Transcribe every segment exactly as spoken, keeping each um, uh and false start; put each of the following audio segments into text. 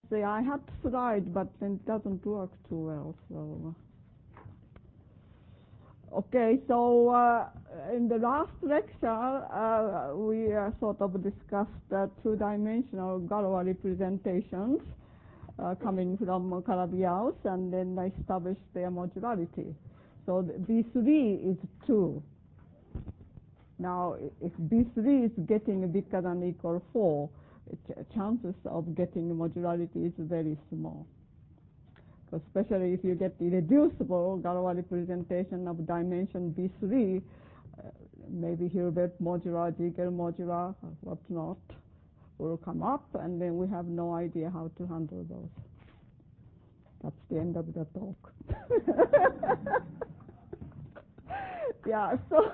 See, I had tried, but then it doesn't work too well. So, okay. So uh, in the last lecture, uh, we uh, sort of discussed uh, two-dimensional Galois representations uh, coming from Calabi-Yau, and then I established their modularity. So B three is two. Now, if B three is getting bigger than or equal four, ch chances of getting modularity is very small. Especially if you get irreducible Galois representation of dimension B three, uh, maybe Hilbert modular, Ziegler modular, what not, will come up, and then we have no idea how to handle those. That's the end of the talk. Yeah, so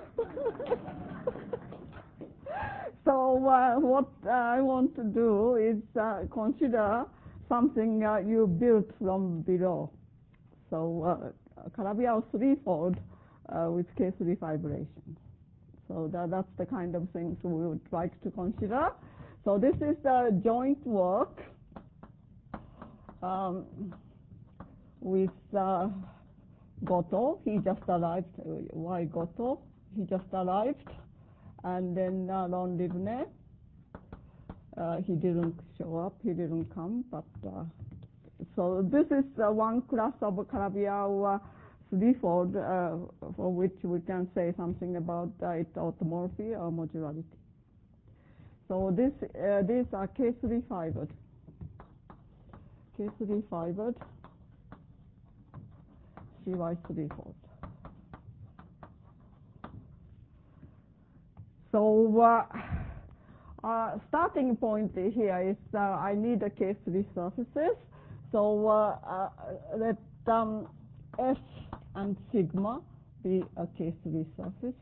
so uh, what I want to do is uh, consider something uh, you built from below. So uh, Calabi-Yau threefold uh, with K three fibrillation. So that, that's the kind of things we would like to consider. So this is the joint work um, with uh, Goto. He just arrived. Why Goto? He just arrived. And then uh, Ron Livne. Uh, he didn't show up. He didn't come. But uh, so this is uh, one class of Calabi-Yau uh, threefold uh, for which we can say something about uh, its automorphy or modularity. So this, uh, these are K three fibered. K three fibered C Y threefold. So uh, uh, starting point here is uh, I need a K three surfaces. So uh, uh, let um, S and sigma be a K three surface.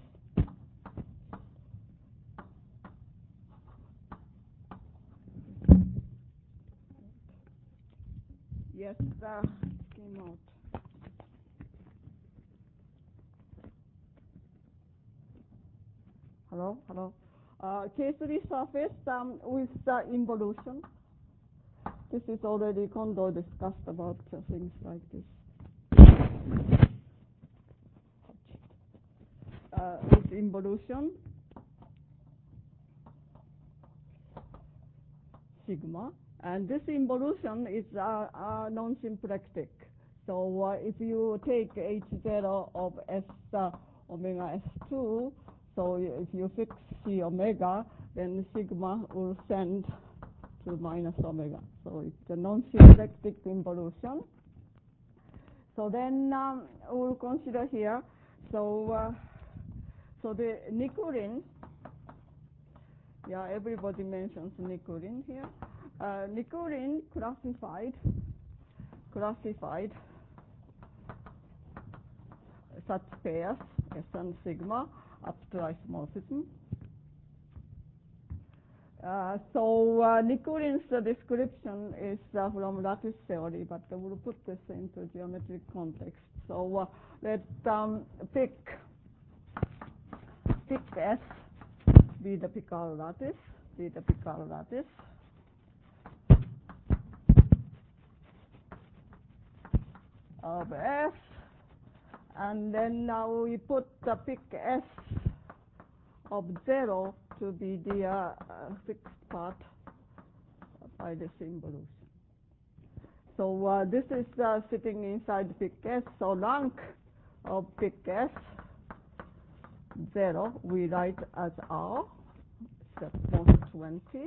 Yes, uh, it came out. Hello, hello. Uh, K three surface um, with uh, involution. This is already Kondo discussed about uh, things like this. Uh, with involution, sigma, and this involution is uh, uh, non-symplectic. So uh, if you take H zero of S uh, omega S two, so if you fix C omega, then sigma will send to minus omega. So it's a non-symplectic involution. So then um, we'll consider here. So uh, so the Nikulin. Yeah, everybody mentions Nikulin here. Uh, Nikulin classified, classified such pairs, S and sigma, up to isomorphism. Uh, so uh, Nikulin's uh, description is uh, from lattice theory, but uh, we'll put this into geometric context. So uh, let's um, pick, pick S, be the Picard lattice, be the Picard lattice. Of S, and then now we put the pick S of zero to be the uh, uh, fixed part by this involution. So uh, this is uh, sitting inside pick S. So rank of pick S zero we write as R, step one twenty.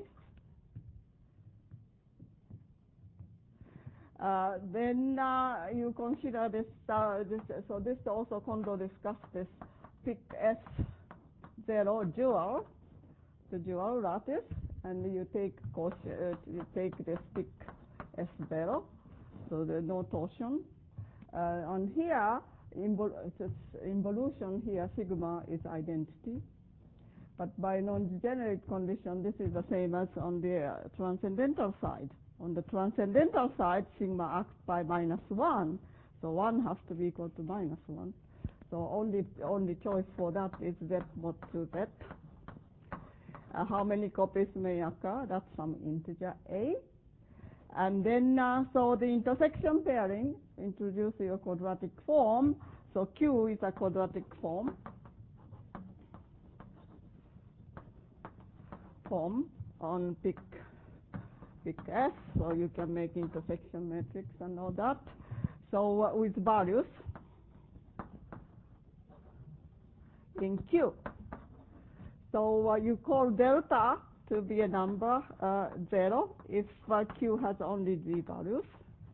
Uh, then uh, you consider this, uh, this, so this also Kondo discussed this pick S zero dual, the dual lattice, and you take uh, you take this pick S zero, so there's no torsion. Uh, on here, invol involution here, sigma is identity, but by non-degenerate condition, this is the same as on the uh, transcendental side. On the transcendental side, sigma acts by minus one, so one has to be equal to minus one. So only only choice for that is Z mod to Z. Uh, how many copies may occur? That's some integer A. And then, uh, so the intersection pairing introduce your quadratic form. So Q is a quadratic form. Form on pick pick S, so you can make intersection matrix and all that. So uh, with values in Q. So uh, you call delta to be a number uh, zero if uh, Q has only z values,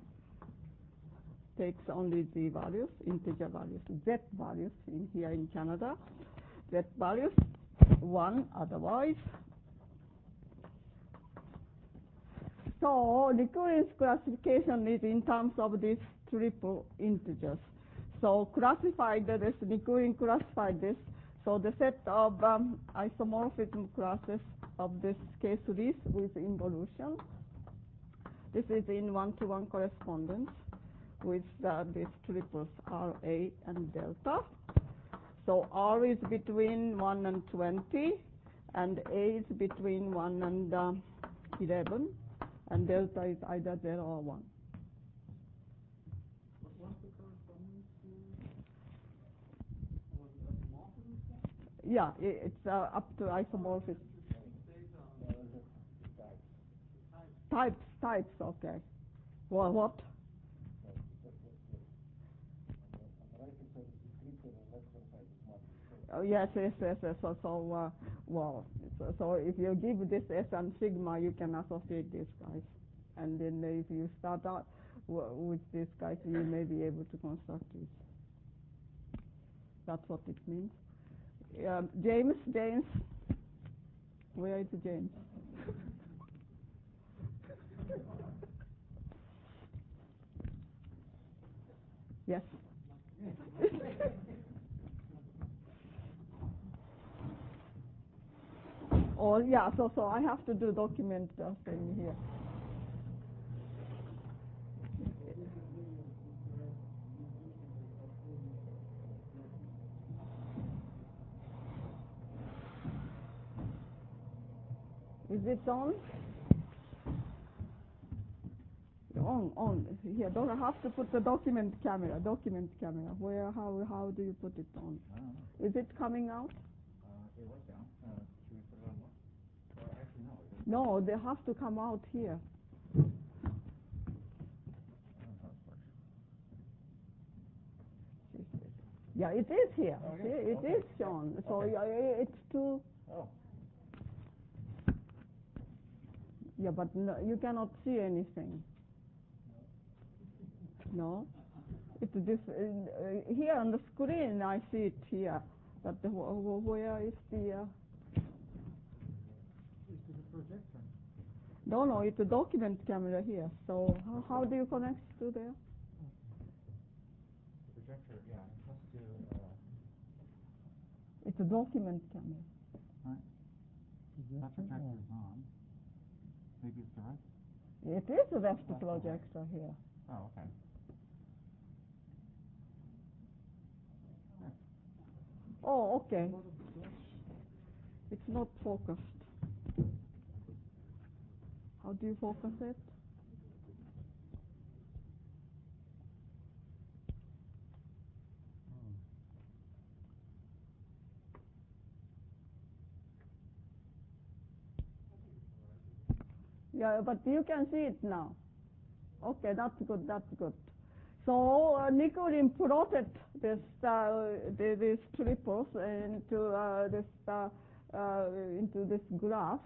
takes only z values, integer values, z values in here in Canada, z values one otherwise. So recurrence classification is in terms of these triple integers. So classified this, recurring classified this. So the set of um, isomorphism classes of this K series with involution. This is in one-to-one correspondence with uh, these triples R, A, and delta. So R is between one and twenty, and A is between one and uh, eleven. And delta is either zero or one. What's the correspondence to? Yeah, it's uh, up to isomorphism. Types, types, okay. Well, what? Oh, yes, yes, yes, yes. So, so uh, well, so, so if you give this S and sigma, you can associate these guys. And then if you start out w with these guys, you may be able to construct this. That's what it means. Um, James, James, where is James? Yes. Oh, yeah, so, so I have to do document uh, thing here. Is it on? On, on. Here, don't have to put the document camera, document camera. Where, how, how do you put it on? Is it coming out? Uh, it was down. Uh, should we put it on more? Or actually, no. No, they have to come out here. Yeah, it is here. Oh, See, yeah. it Okay. is shown. Yeah. So Okay. yeah, it's too. Oh. Yeah, but no, you cannot see anything. No, it's this uh, here on the screen. I see it here, but the, wh where is the? Uh, Is it a projector? no, no, it's a document camera here. So how, how do you connect to there? The projector, yeah, it has to. Uh, It's a document camera. right. That projector is on. Maybe it's the right. It is a left Left projector here. Oh, okay. Oh, okay. It's not focused. How do you focus it? Yeah, but you can see it now. Okay, that's good, that's good. So uh, Nikodym plotted this, uh, the, these triples into uh, this uh, uh, into this graph,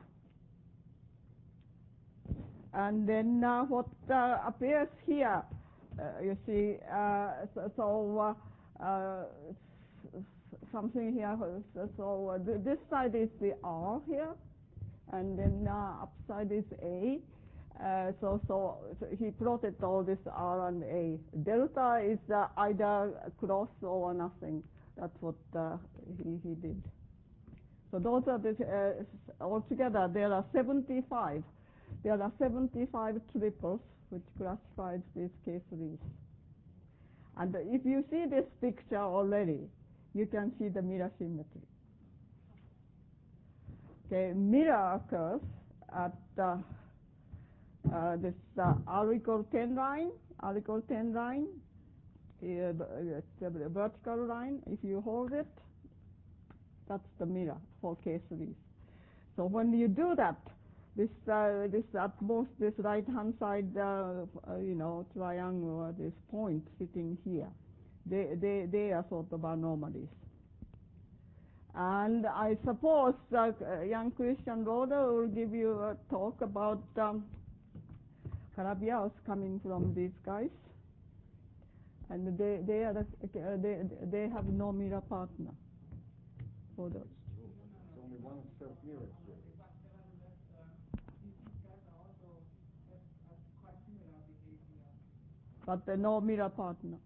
and then uh, what uh, appears here, uh, you see, uh, so, so uh, uh, something here. So uh, th this side is the R here, and then uh, upside is A. Uh, so, so, so he plotted all this R and A. Delta is uh, either cross or nothing. That's what uh, he, he did. So those are the, uh, altogether there are seventy-five. There are seventy-five triples which classifies these K series. And if you see this picture already, you can see the mirror symmetry. Okay, mirror occurs at uh, uh, this uh, R equal ten line, R equal ten line, uh, it's a vertical line. If you hold it, that's the mirror for K series. So when you do that, this uh, this at most this right hand side, uh, uh, you know, triangle or this point sitting here, they they they are sort of anomalies. And I suppose uh, young Christian Roder will give you a talk about um, Calabi-Yaos coming from these guys, and they they are the, uh, they they have no mirror partner. For the It's only one self-mirror. But uh, no mirror partner.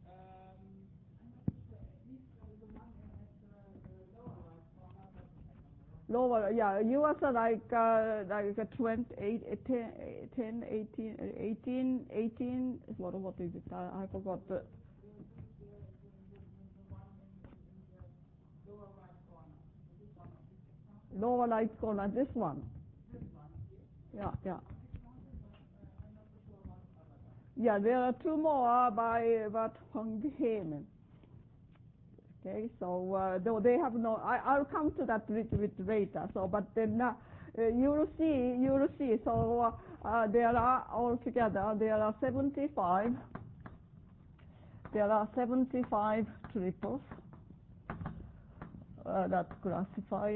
Lower, yeah, you was uh, like uh, like a twenty, eight, ten, ten, eighteen, eighteen, eighteen. What what is it? I, I forgot. The lower right corner. This one. Yeah, yeah. Yeah, there are two more by Bert van Hemen. Okay, so uh, though they have no, I, I'll come to that little bit later. So, but then uh, uh, you will see, you will see. So uh, uh, there are altogether there are seventy-five. There are seventy-five triples uh, that classify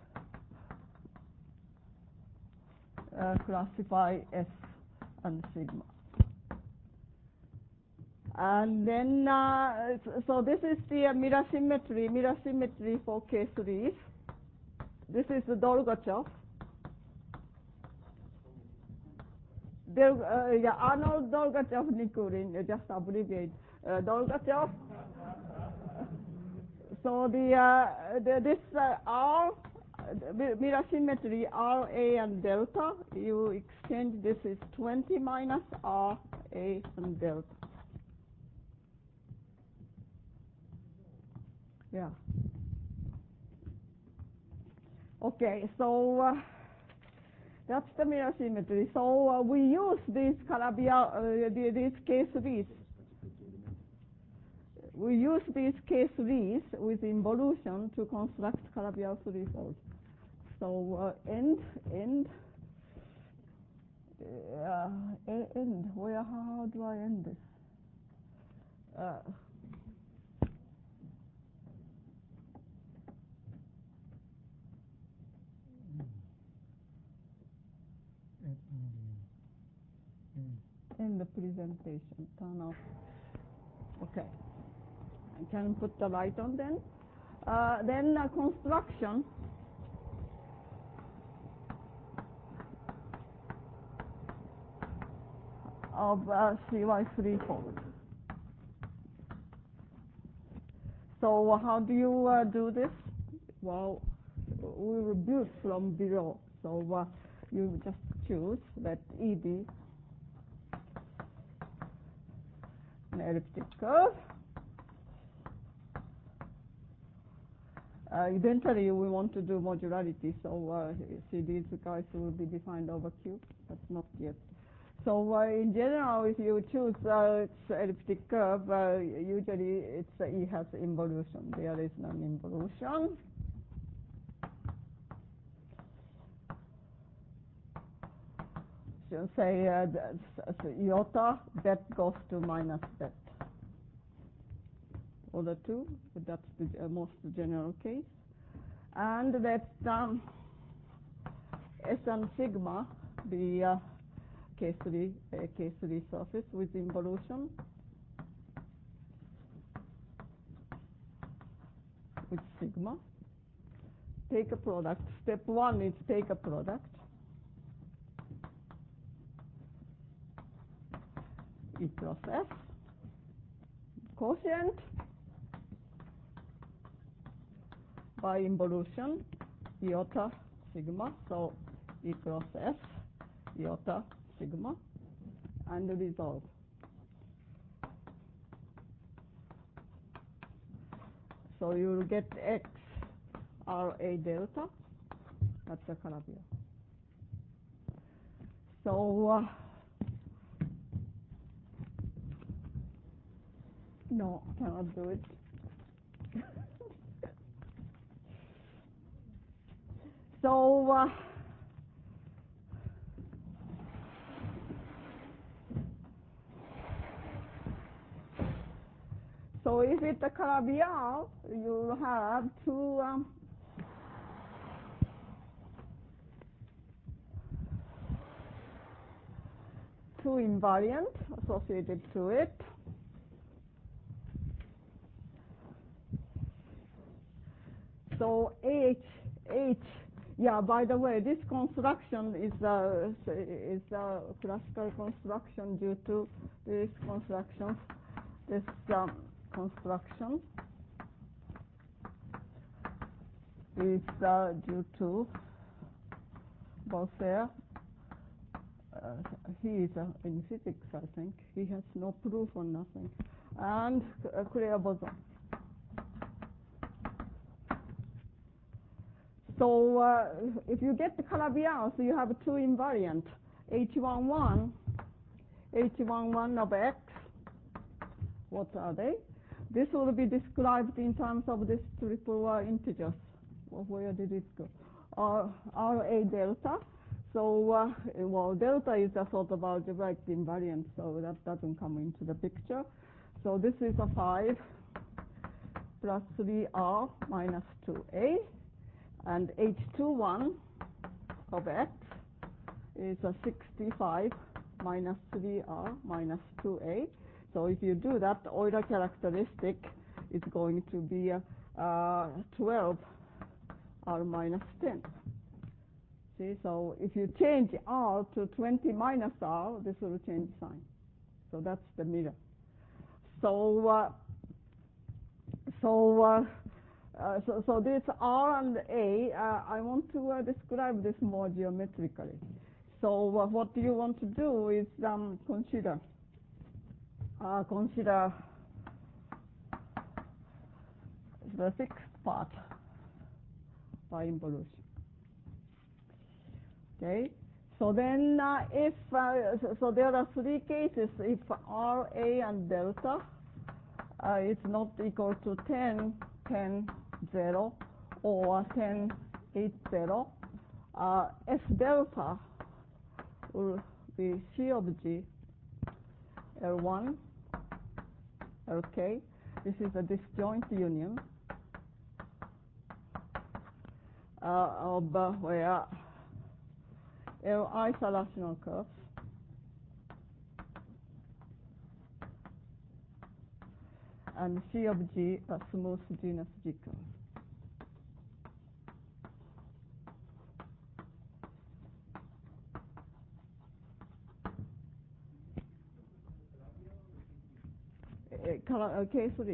uh, classify S and sigma. And then, uh, so this is the uh, mirror symmetry, mirror symmetry for K series. This is the Dolgachov. There, uh, yeah, Arnold Dolgachov Nikurin, uh, just abbreviate. Uh, Dolgachov. So the, uh, the this uh, R, uh, mirror symmetry, R, A, and delta, you exchange this is twenty minus R, A, and delta. Yeah. Okay, so uh, that's the mirror symmetry. So uh, we use these Calabi-Yau, uh, the, these K series. We use these K series with involution to construct Calabi-Yau threefold. So uh, end, end, uh, end. Where? How do I end this? Uh, in the presentation, turn off. Okay, I can put the light on then. Uh, then uh, construction. Of uh, C Y threefold. So how do you uh, do this? Well, we will build from below. So uh, you just choose that E D, an elliptic curve. Uh, eventually, we want to do modularity. So uh, see, these guys will be defined over Q. That's not yet. So uh, in general, if you choose uh, its elliptic curve, uh, usually it's uh, E has involution. There is an involution. So say uh, so iota, that goes to minus that. Order two, that's the uh, most general case. And that um, S and sigma, the uh, K three, uh, K three surface with involution, with sigma. Take a product. Step one is take a product. E plus F. Quotient by involution, iota sigma. So E plus F, iota sigma, and resolve. So you will get X R A delta. That's a Calabi-Yau. So, uh, no, cannot do it. So, uh, so if it's a Calabi-Yau, you have two um, two invariants associated to it. So H, H, yeah, by the way, this construction is a, is a classical construction due to this construction, this um, construction is uh, due to Beausire. Uh, he is uh, in physics, I think. He has no proof on nothing. And uh, Claire boson. So uh, if you get the Calabi-Yau, so you have two invariant, H one one, H one one of X. What are they? This will be described in terms of this triple uh, integers. Well, where did it go? Uh, R A delta. So, uh, well, delta is a sort of algebraic invariant, so that doesn't come into the picture. So this is a five plus three R minus two A, and H two one of X is a sixty-five minus three R minus two A. So if you do that, the Euler characteristic is going to be a, uh, twelve R minus ten. See, so if you change R to twenty minus R, this will change sign. So that's the mirror. So, uh, so, uh, uh, so, so this R and A, uh, I want to uh, describe this more geometrically. So uh, what you want to do is um, consider, uh, consider the sixth part by involution. Okay, so then uh, if, uh, so, so there are three cases. If R, A, and delta uh, is not equal to ten, ten, zero, or ten, eight, zero, uh, S delta will be C of G, L one, L K. This is a disjoint union uh, of uh, where L I is a rational curve, and C of G a smooth genus G curve. Uh, case three.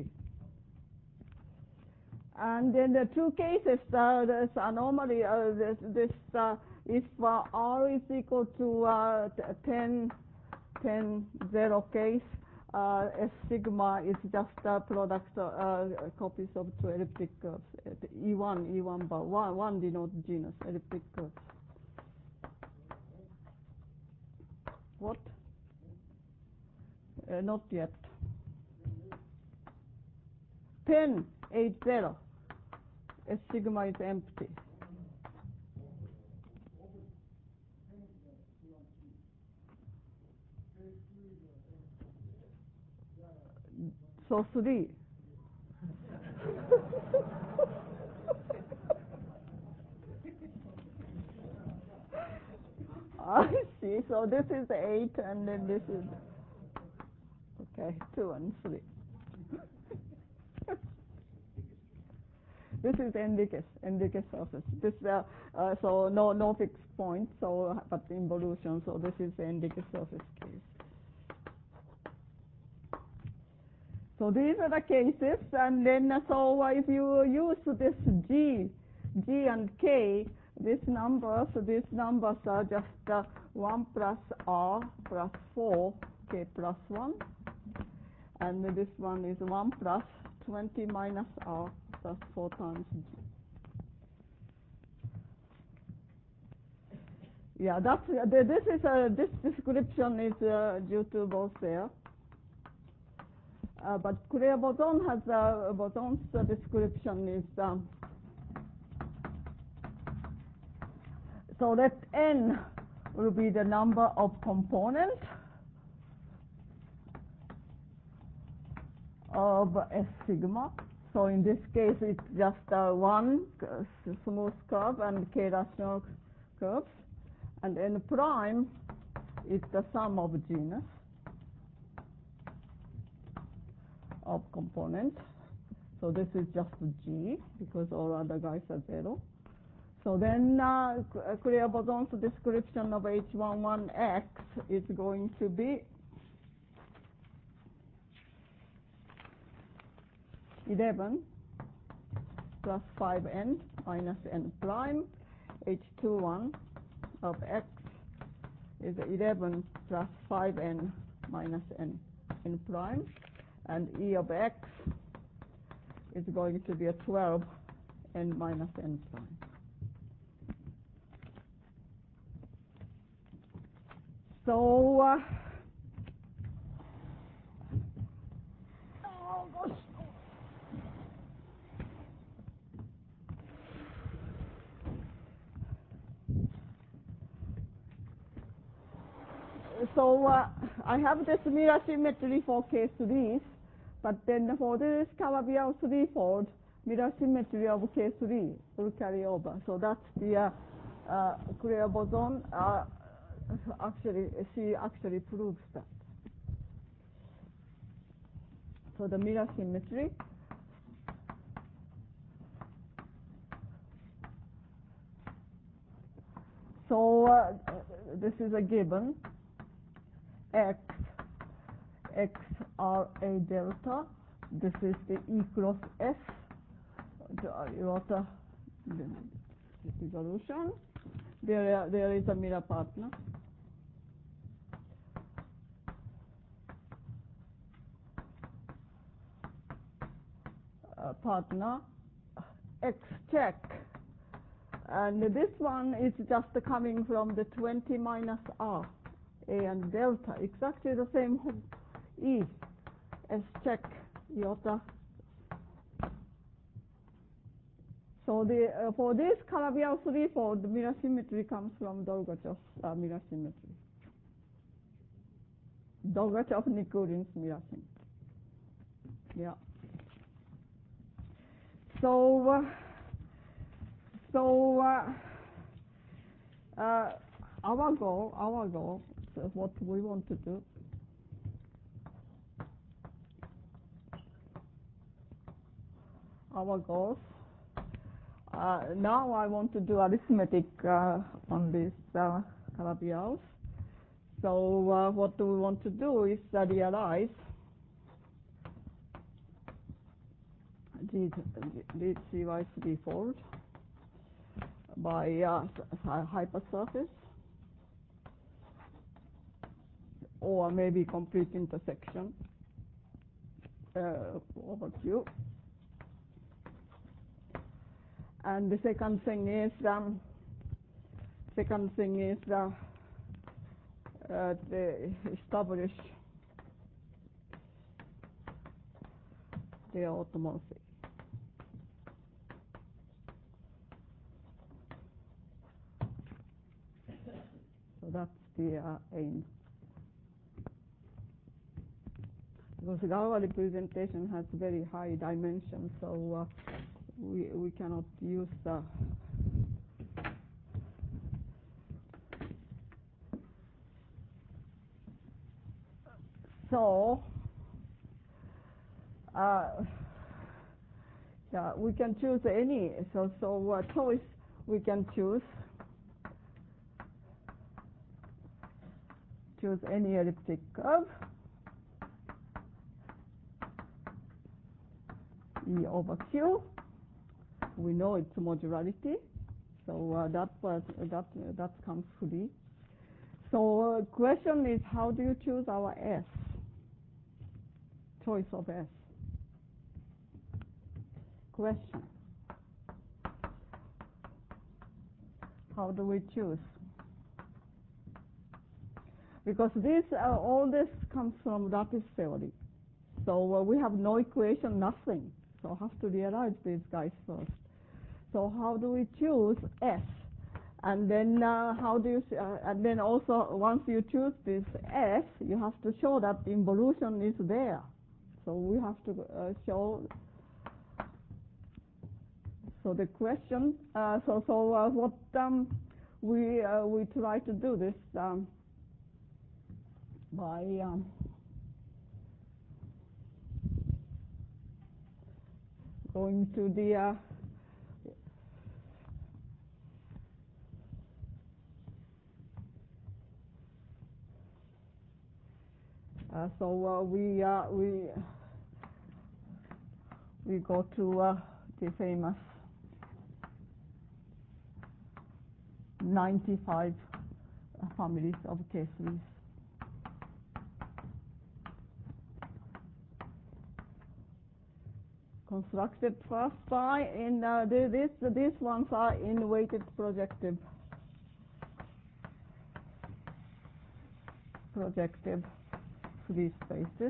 And then the two cases, uh, there's anomaly, uh, this, this uh, if uh, R is equal to uh, ten, ten, zero case, uh, S sigma is just a product of uh, copies of two elliptic curves. E one, E one bar, one, one denotes genus, elliptic curves. What? Uh, not yet. ten, eight, zero. S sigma is empty. So three. I see. So this is eight, and then this is okay, two and three. This is Enriquez, Enriquez surface. This uh, uh, so no no fixed point. So but involution. So this is the Enriquez surface case. So these are the cases, and then uh, so uh, if you use this G, G and K, these numbers, these numbers are just uh, one plus R plus four K plus one, and this one is one plus twenty minus R plus four times G. Yeah, that's uh, th- this is uh, this description is uh, due to Voltaire. Uh, but Coulomb boson has uh, boson's uh, description is um, so let n will be the number of components of S sigma. So in this case, it's just uh, one uh, smooth curve and k rational curves, and n prime is the sum of genus of components. So this is just G because all other guys are zero. So then uh, Coulomb boson's description of H eleven X is going to be eleven plus five n minus n prime. H twenty-one of X is eleven plus five n minus n, n prime. And E of X is going to be a twelve n minus n prime. So, uh, oh gosh. So uh, I have this mirror symmetry for K threes, but then for this Calabi-Yau threefold, mirror symmetry of K three will carry over. So that's the uh, uh, Coulomb boson. Uh, actually, she actually proves that. So the mirror symmetry so uh, this is a given X X R A delta. This is the E cross S iota resolution. There, uh, there is a mirror partner. Uh, partner X check, and this one is just coming from the twenty minus R, A and delta, exactly the same E, S check, iota. So the, uh, for this Calabi-Yau threefold, the mirror symmetry comes from Dolgachev's uh, mirror symmetry. Dolgachev-Nikulин's mirror symmetry. Yeah. So, uh, so uh, uh, our goal, our goal, so what we want to do, our goals. Uh, now I want to do arithmetic uh, on these uh, Calabi-Yaus. So uh, what do we want to do is uh, realize these, these C Y threefold by uh, hypersurface or maybe complete intersection uh, over Q. And the second thing is um, second thing is uh, uh, to establish the automorphy. So that's the uh, aim. Because the Galois representation has very high dimensions, so uh, we we cannot use the so uh, yeah, we can choose any so so uh, choice we can choose choose any elliptic curve E over Q. We know its modularity, so uh, that was that uh, that comes free. So uh, question is, how do you choose our S? Choice of S. Question. How do we choose? because this uh, all this comes from lattice theory. So uh, we have no equation, nothing. So have to realize these guys first. So how do we choose S? And then uh, how do you? Uh, and then also once you choose this S, you have to show that involution is there. So we have to uh, show. So the question. Uh, so so uh, what um, we uh, we try to do this um, by. Um, going to the uh, uh, so uh, we uh, we we go to uh, the famous ninety-five uh, families of K threes. Constructed first by in uh, the, this these ones are in weighted projective projective free spaces.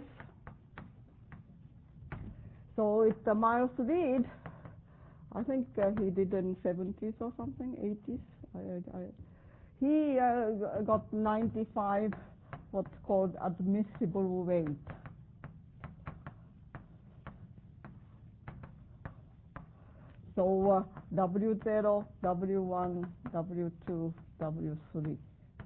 So it's the Miles Reed. I think uh, he did in seventies or something, eighties. I, I, he uh, got ninety-five what's called admissible weight. So uh, W zero, W one, W two, W three.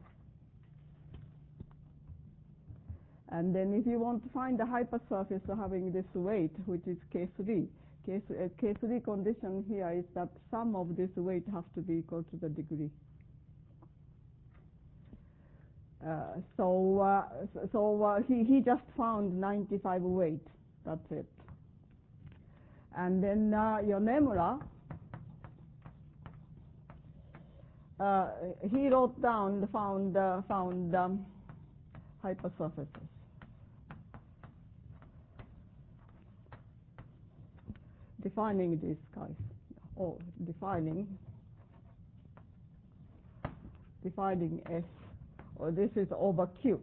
And then if you want to find the hypersurface having this weight, which is K three, K, uh, K three condition here is that sum of this weight has to be equal to the degree. Uh, so uh, so uh, he, he just found ninety-five weight, that's it. And then uh, Yonemura, uh, he wrote down, found, uh, found um, hypersurfaces. Defining these guys, or defining, defining S, or this is over Q.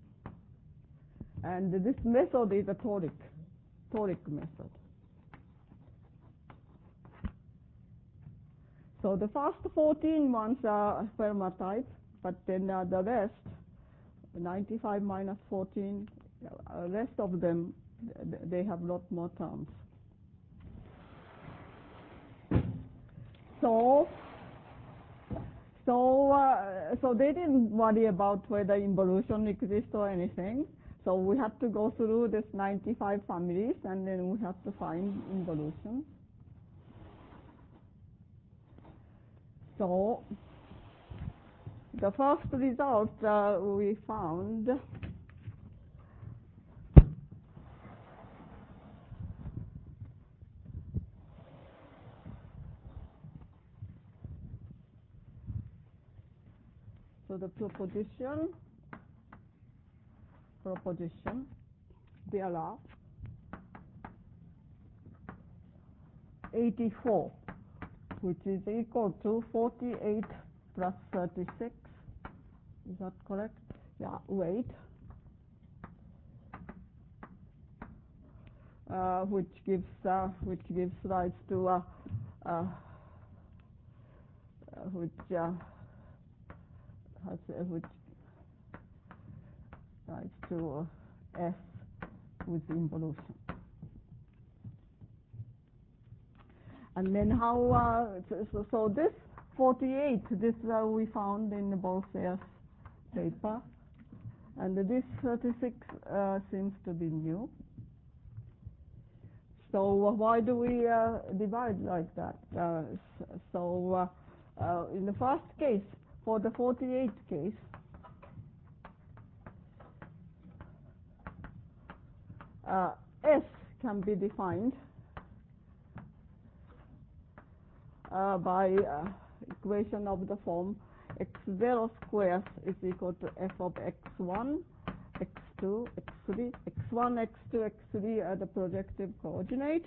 And this method is a toric, toric method. So the first fourteen ones are Fermat type, but then uh, the rest, ninety-five minus fourteen, uh, rest of them, they have a lot more terms. So, so, uh, so they didn't worry about whether involution exists or anything. So we had to go through this ninety-five families, and then we had to find involution. So the first result uh, we found so the proposition proposition there are eighty-four, which is equal to forty-eight plus thirty-six. Is that correct? Yeah, weight. Uh, which gives uh, which gives rise to uh, uh, uh, which uh, has, uh, which rise to uh, S with involution. And then how? Uh, so, so this forty-eight, this uh, we found in the Bolser's paper, and this thirty-six uh, seems to be new. So uh, why do we uh, divide like that? Uh, so uh, uh, in the first case, for the forty-eight case, uh, S can be defined uh, by uh, equation of the form x zero squared is equal to f of x one, x two, x three, x one, x two, x three are the projective coordinate.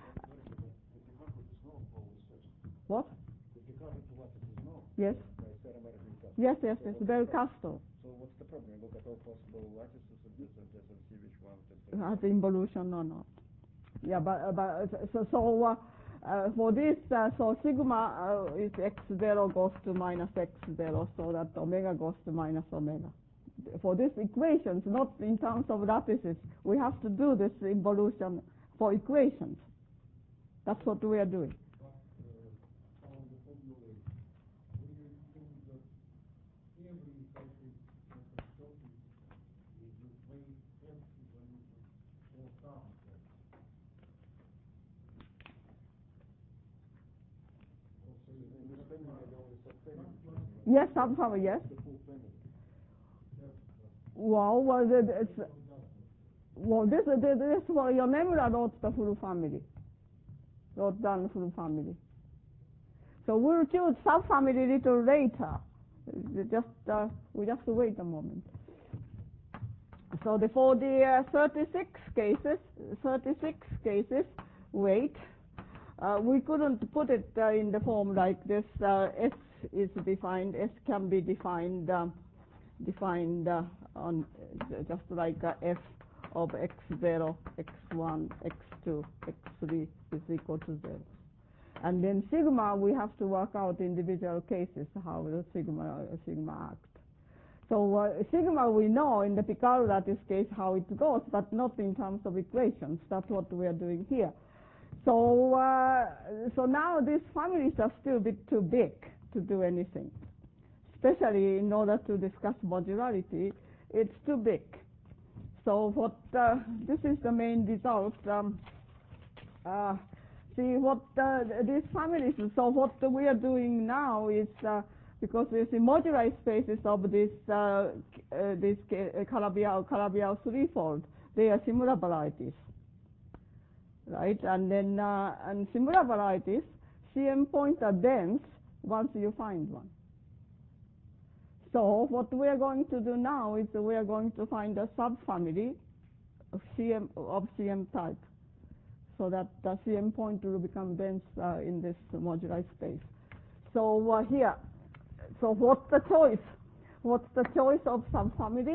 What? Yes. Yes, yes, yes, Bel Castro. So what's the problem. Look at all possible lattices and just, just and see which one can has involution or not. Yeah, but, uh, but so, so uh, uh, for this, uh, so sigma uh, is x zero goes to minus x zero, so that omega goes to minus omega. For these equations, not in terms of lattices, we have to do this involution for equations. That's what we are doing. Yes, somehow, yes. Well, well, it's, well this, this, this for your Nemura wrote the full family. Wrote down the full family. So we'll choose subfamily a little later. Just, uh, we just wait a moment. So the, for the uh, thirty-six cases, thirty-six cases, wait. Uh, we couldn't put it uh, in the form like this. Uh, S is defined. S can be defined um, defined uh, on uh, just like uh, f of x zero, x one, x two, x three is equal to zero. And then sigma, we have to work out individual cases how the sigma uh, sigma act. So uh, sigma we know in the Picaro lattice case how it goes, but not in terms of equations. That's what we are doing here. So, uh, so now these families are still a bit too big to do anything, especially in order to discuss modularity. It's too big. So what uh, this is the main result. Um, uh, see what uh, these families. So what we are doing now is uh, because there's the moduli spaces of this uh, uh, this uh, Calabi-Yau Calabi-Yau threefold. They are similar varieties. Right, and then uh, and similar varieties, C M points are dense once you find one. So what we are going to do now is we are going to find a subfamily of C M of C M type, so that the C M point will become dense uh, in this moduli space. So uh, here, so what's the choice? What's the choice of subfamily?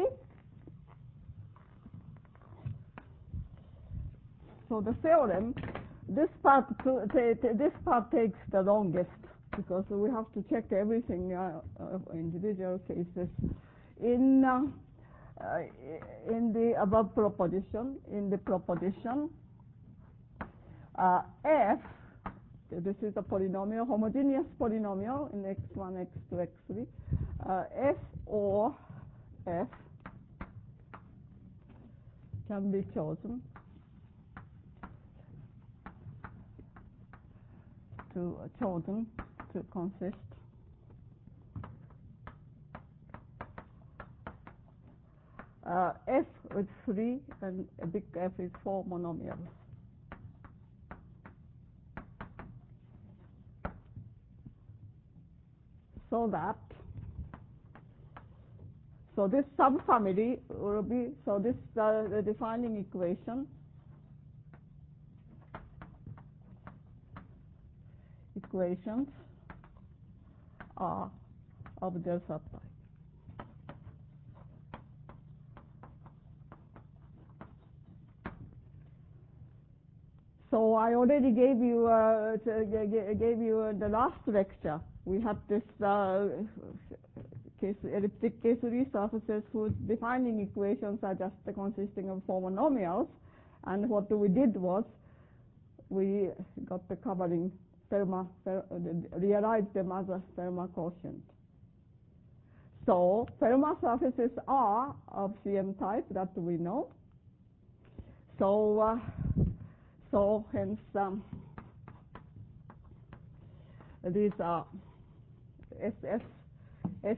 So the theorem, this part, to, to, to, this part takes the longest because we have to check everything uh, uh, individual cases. In uh, uh, in the above proposition, in the proposition, uh, f, this is a polynomial, homogeneous polynomial in x one, x two, x three. Uh, f or f can be chosen to uh, chosen to consist uh, f is three and a big F is four monomials. So that so this subfamily will be so this uh, the defining equation equations are of their subtype. So I already gave you uh, gave you uh, the last lecture. We had this uh, case, elliptic case resurfaces whose defining equations are just consisting of four monomials, and what we did was we got the covering Fermat, fer, realized them as a Fermat quotient. So Fermat surfaces are of C M type, that we know. So uh, so hence um, these are S S S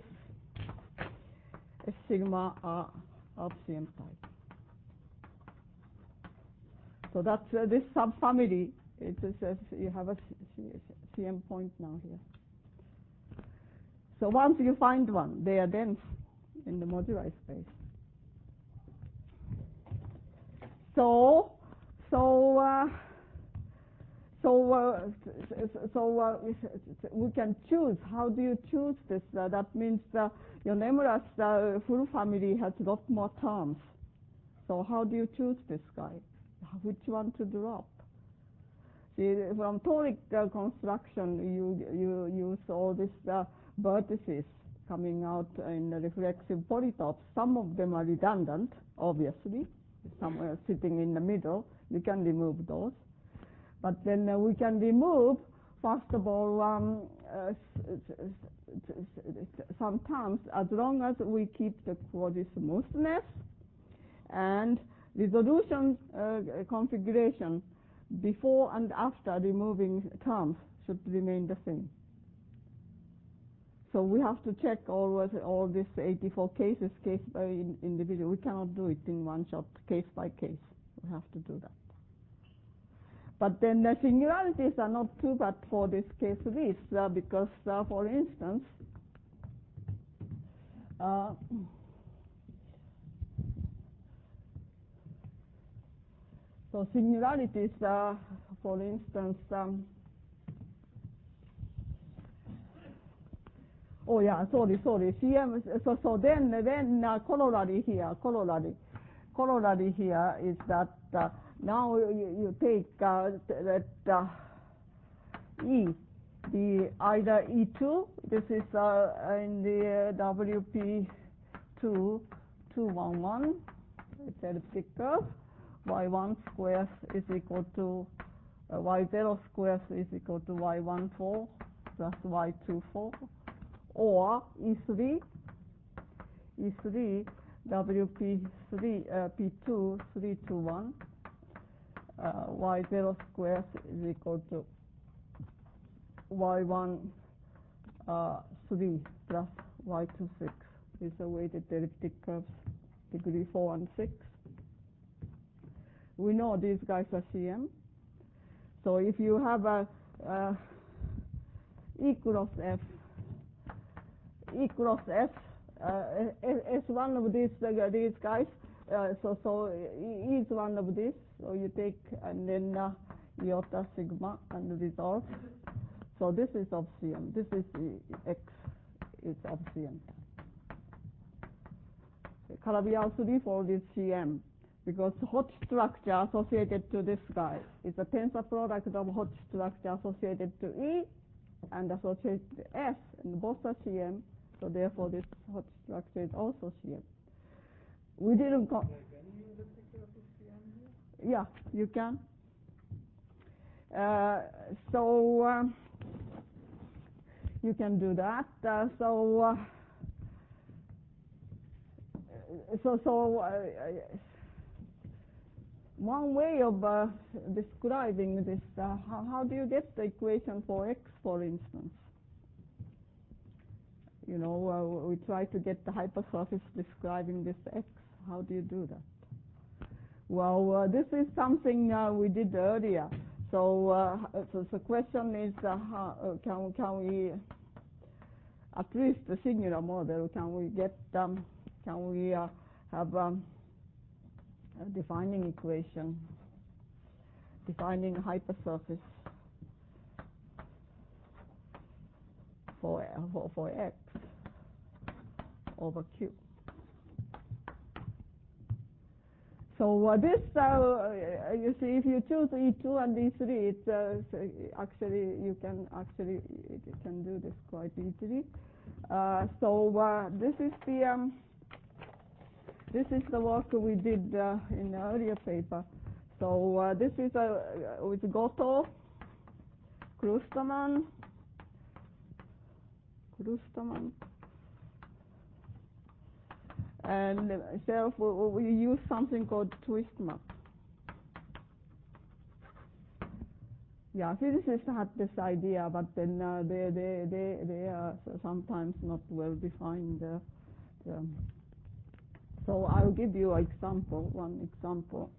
S sigma are of C M type. So that's uh, this subfamily. It says you have a C M point now here. So once you find one, they are dense in the moduli space. So, so, uh, so uh, so uh, we can choose. How do you choose this? Uh, that means uh, your numerous uh, full family has a lot more terms. So how do you choose this guy? Which one to drop? See, from toric uh, construction, you you use all these uh, vertices coming out in the reflexive polytopes. Some of them are redundant, obviously. Somewhere sitting in the middle, you can remove those. But then uh, we can remove, first of all, um, uh, some terms, as long as we keep the quasi smoothness and resolution uh, configuration before and after removing terms should remain the same. So we have to check always all these eighty-four cases, case by individual. We cannot do it in one shot, case by case. We have to do that. But then the singularities are not too bad for this case list uh, because, uh, for instance, uh, so singularities, uh, for instance, um, oh yeah, sorry, sorry. C M, so so then then uh, corollary here, corollary, corollary here is that uh, now you, you take uh, that uh, E, the either E two. This is uh, in the uh, W P two two one one. It's elliptic curve. Y one squares is equal to uh, Y zero squares is equal to Y one four plus Y two four. Or E three, E three, W P three, uh, P two, three two one, uh, Y zero squares is equal to Y one, uh, three plus Y two six. These are weighted elliptic curves, degree four and six. We know these guys are C M. So if you have a, uh, E cross F, E cross F uh, is one of these uh, these guys. Uh, so so E is one of these. So you take and then uh, iota sigma and resolve. So this is of C M. This is X is of C M. Calabi-Yau threefold is C M because hot structure associated to this guy is a tensor product of hot structure associated to E and associated to S, and both are C M. So therefore, this hot structure is also C M. We didn't. Co- yeah, you can. Uh, so um, you can do that. Uh, so uh, so so. Uh, one way of uh, describing this, uh, how, how do you get the equation for X, for instance? You know, uh, we try to get the hypersurface describing this X. How do you do that? Well, uh, this is something uh, we did earlier. So, uh, so the question is, uh, how, uh, can, can we, at least the singular model, can we get, um, can we uh, have um, a defining equation, defining hypersurface for, for, for X over Q. So uh, this, uh, you see, if you choose E two and E three, it's uh, actually, you can actually, you can do this quite easily. Uh, so uh, this is the, um, this is the work we did uh, in the earlier paper. So uh, this is uh, with Goto, Klusterman, Klusterman, and self, we use something called twist map. Yeah, physicists had this idea, but then uh, they, they, they, they are sometimes not well defined. Uh, um, so I'll give you an example, one example.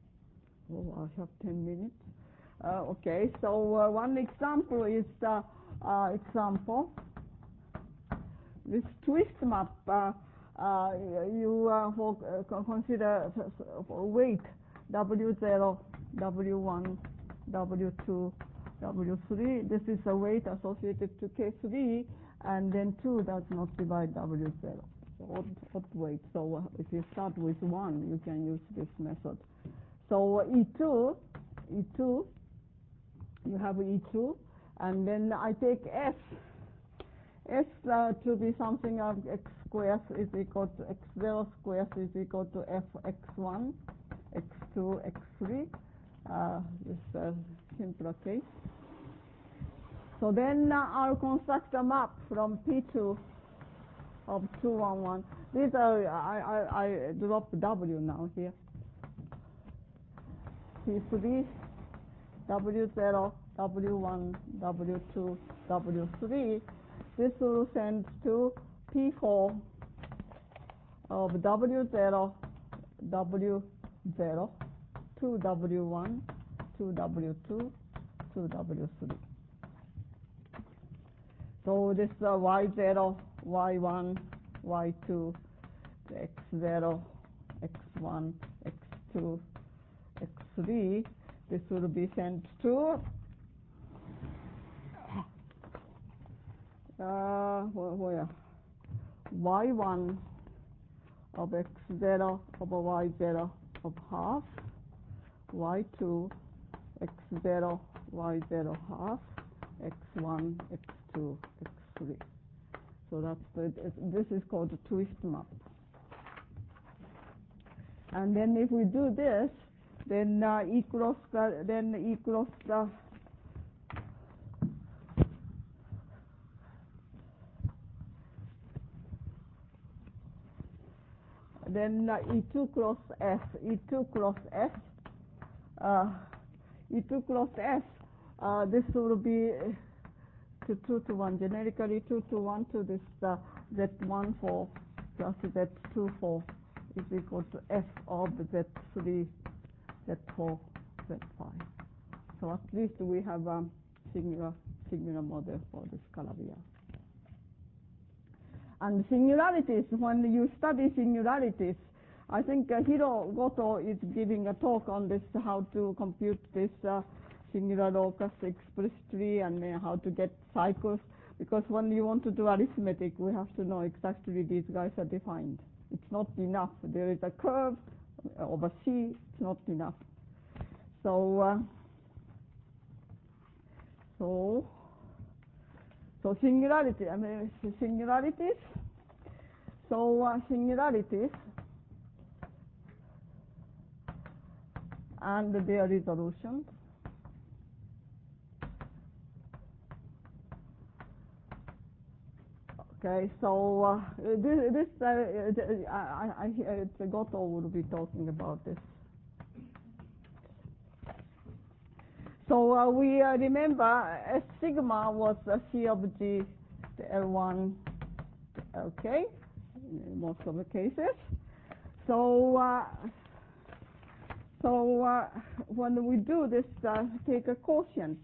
Oh, I have ten minutes. Uh, okay, so uh, one example is uh, uh, example. This twist map, uh, uh, you uh, for, uh, consider for weight W zero, W one, W two, W three. This is a weight associated to K three, and then two does not divide W zero. So odd, odd weight. So uh, if you start with one, you can use this method. So E two, E two, you have E two, and then I take S. S uh, to be something of x squared is equal to x zero squared is equal to f x one, x two, x three. Uh, this is a simpler case. So then uh, I'll construct a map from P two of two one one. These are, I, I, I drop W now here. P three, W zero, W one, W two, W three. This will send to P four of W zero, W zero, two W one, two W two, two W three. So this is uh, Y zero, Y one, Y two, X zero, X one, X two, X three. This will be sent to uh, where? Y one of X zero over Y zero of half, Y two, X zero, Y zero half, X one, X two, X three. So that's the, this is called the twist map. And then if we do this, then uh, E cross uh, then E cross uh, then uh, E two cross S, E two cross S, uh, E two cross S, uh, this will be to two to one, generically two to one to this uh, Z one four plus Z two four is equal to F of Z three, Z four, Z five. So at least we have a singular, singular model for this Calabi-Yau. And singularities, when you study singularities, I think uh, Hiro Goto is giving a talk on this, how to compute this uh, singular locus explicitly and uh, how to get cycles, because when you want to do arithmetic, we have to know exactly these guys are defined. It's not enough. There is a curve over C, it's not enough. So, uh, so, so singularity, I mean, singularities. So uh, singularities and their resolution. Okay, so uh, this, this uh, I, I, I, Goto will be talking about this. So uh, we uh, remember S sigma was a C of G, the L one, okay, in most of the cases. So, uh, so uh, when we do this, uh, take a quotient.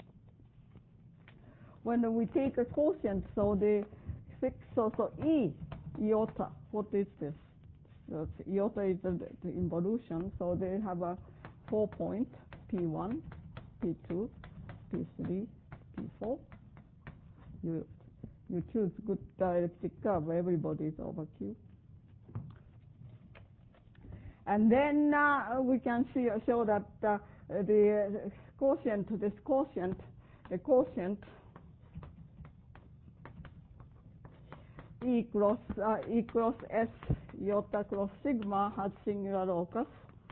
When we take a quotient, so the six, so, so E, iota, what is this? So iota is the, the involution, so they have a four point, P one, P two, P three, P four. You, you choose good dialectic curve, everybody is over Q. And then uh, we can see, show that uh, the quotient, this quotient, the quotient E cross, uh, E cross S iota cross sigma has singular locus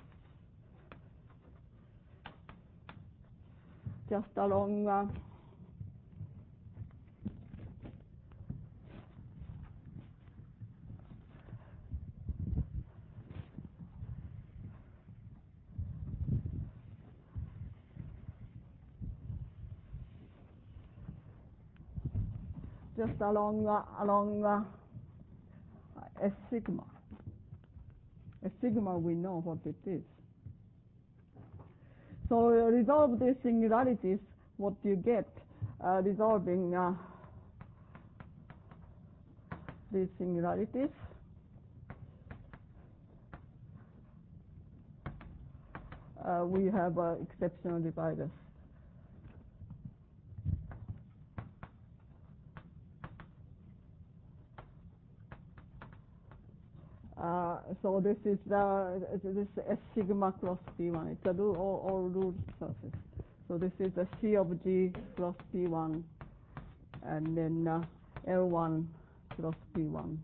just along uh, just along uh, along uh, S sigma. S sigma we know what it is. So uh, resolve these singularities, what you get, uh, resolving uh, these singularities. Uh, we have uh, exceptional dividers. Uh, so this is the this S sigma cross P one. It's a rule, all, all ruled surface. So this is the C of G cross P one, and then uh, L one cross P one,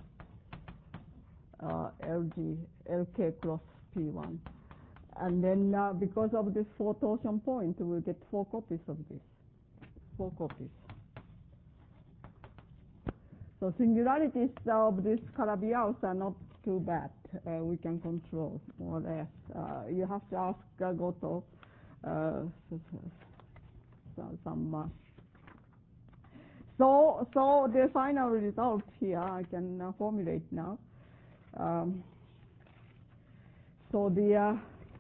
uh, L G, L K cross P one. And then uh, because of this four torsion point, we'll get four copies of this, four copies. So singularities of these Calabi-Yaos are not too bad. Uh, we can control more or less. Uh, you have to ask uh, Goto uh, some. Uh, so, so the final result here I can uh, formulate now. Um, so the uh,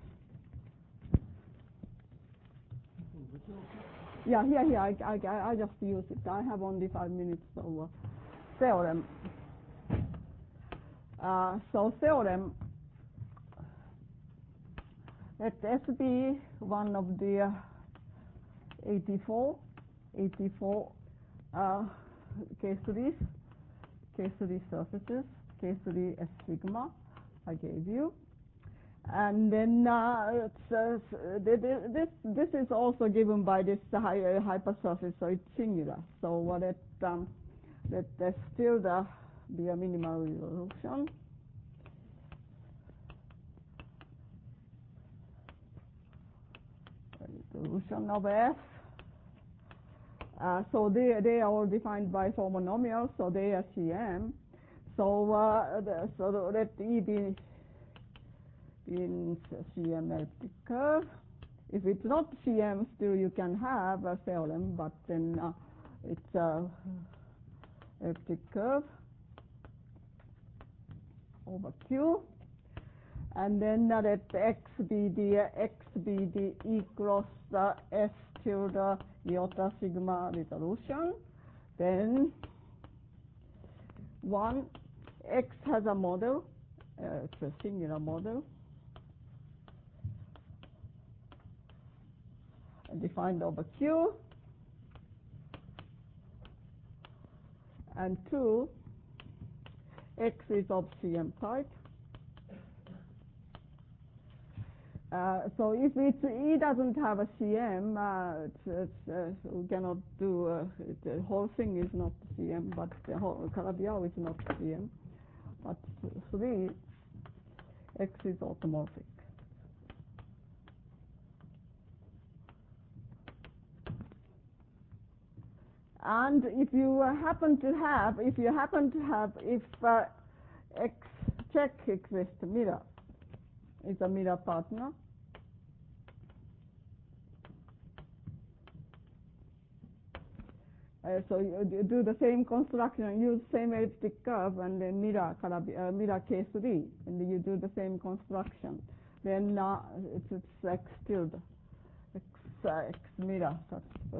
yeah, here, here, I, I, I just use it. I have only five minutes, so uh, theorem. Uh, so theorem, let S be one of the uh, eighty-four, eighty-four uh, K threes, K three surfaces, K three S sigma, I gave you. And then uh, it's, uh, this this is also given by this high, uh, hypersurface, so it's singular. So what it um, that there's still the be a minimal resolution. Resolution of F. Uh, so they they are all defined by four monomials, so they are C M. So uh, the, so let E be in C M elliptic curve. If it's not C M, still you can have a theorem, but then uh, it's a elliptic curve over Q. And then uh, let X be the uh, X be the E cross uh, S tilde iota sigma resolution. Then one X has a model, uh, it's a singular model, defined over Q, and two, X is of C M type. Uh, so if it's, E doesn't have a C M, uh, it's, it's, uh, we cannot do, uh, it, the whole thing is not C M, but the whole Calabi-Yau is not C M. But three, X is automorphic. And if you uh, happen to have, if you happen to have, if uh, X check exists, mirror is a mirror partner, uh, so you, you do the same construction and use same elliptic curve and then mirror uh, mirror K three, and you do the same construction. Then uh, it's, it's X tilde, X, uh, X mirror such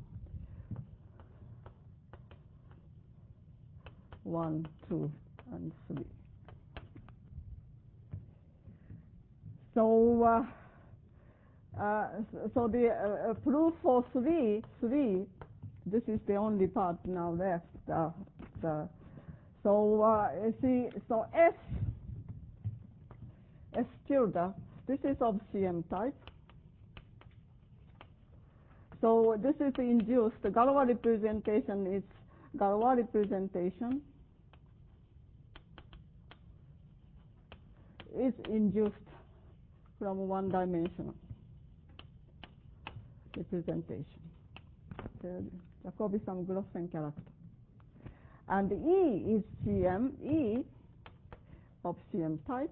one, two, and three. So, uh, uh, so the uh, proof for three, three, this is the only part now left. Uh, the, so, uh, you see, so S, S tilde, this is of C M type. So this is induced. The Galois representation is Galois representation is induced from one dimensional representation. The Jacobi-Sam-Glossen character. And E is C M, E of C M type.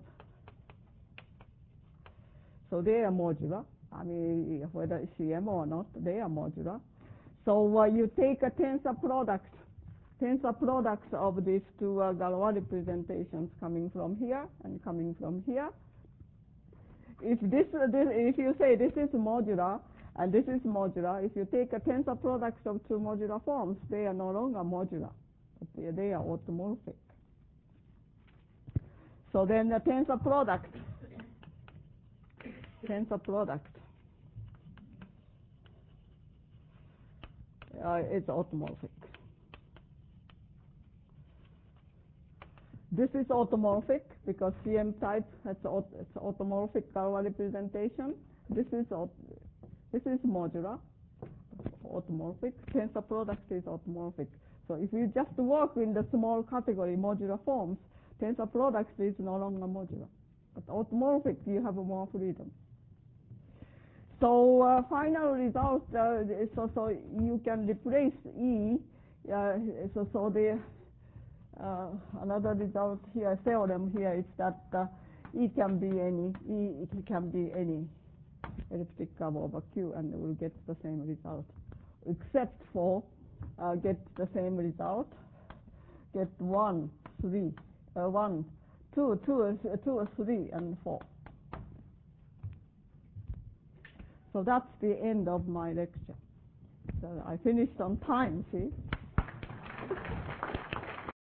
So they are modular. I mean, whether it's C M or not, they are modular. So uh, you take a tensor product, tensor products of these two uh, Galois representations coming from here and coming from here. If this, uh, this, if you say this is modular And this is modular. If you take a tensor products of two modular forms, they are no longer modular, but they, they are automorphic. So then the tensor product, tensor product uh, is automorphic. This is automorphic because C M type has aut it's automorphic Galois representation. This is this is modular, automorphic. Tensor product is automorphic. So if you just work in the small category modular forms, tensor product is no longer modular. But automorphic, you have more freedom. So uh, final result, uh, so so you can replace E. Uh, so so the uh, another result here, theorem here is that uh, E can be any E it can be any elliptic curve over Q, and we'll get the same result, except for uh, get the same result, get one, three, uh, one, two, two, two, three, and four. So that's the end of my lecture. So I finished on time, see?